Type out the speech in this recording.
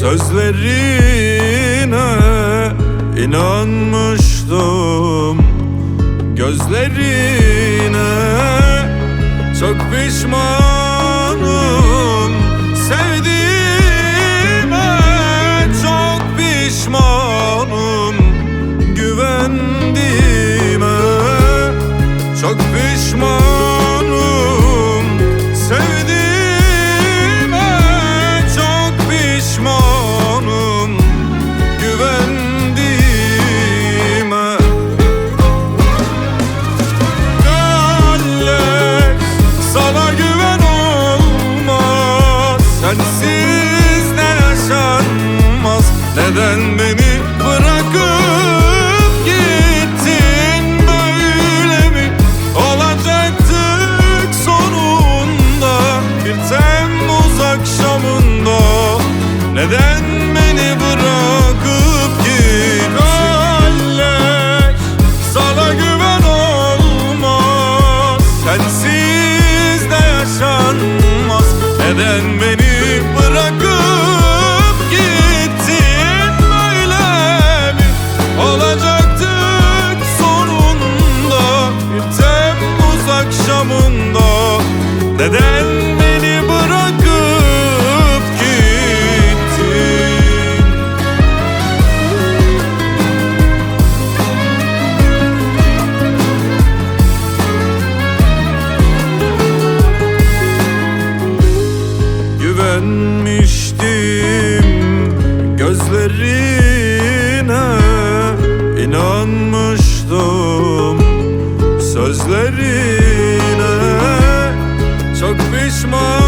Sözlerine inanmıştım, gözlerine çok pişmanım. Sevdiğime çok pişmanım. Güvendiğime çok pişmanım. Sevdiğime çok pişmanım. Güvendiğime. Kalleş, sana güven olmaz. Sensiz de yaşanmaz. Neden beni bırakıp gittin böyle mi? Olacaktık sonunda, bir Temmuz akşamında. Neden beni bırakıp gittin? Kalleş, sana güven olmaz. Sensiz de yaşanmaz. Neden beni bırakıp gittin böyle mi? Olacaktık sonunda, bir Temmuz akşamında. Neden beni bırakıp gittin? Güvenmiştim gözlerine, inanmıştım sözlerine çok pişman.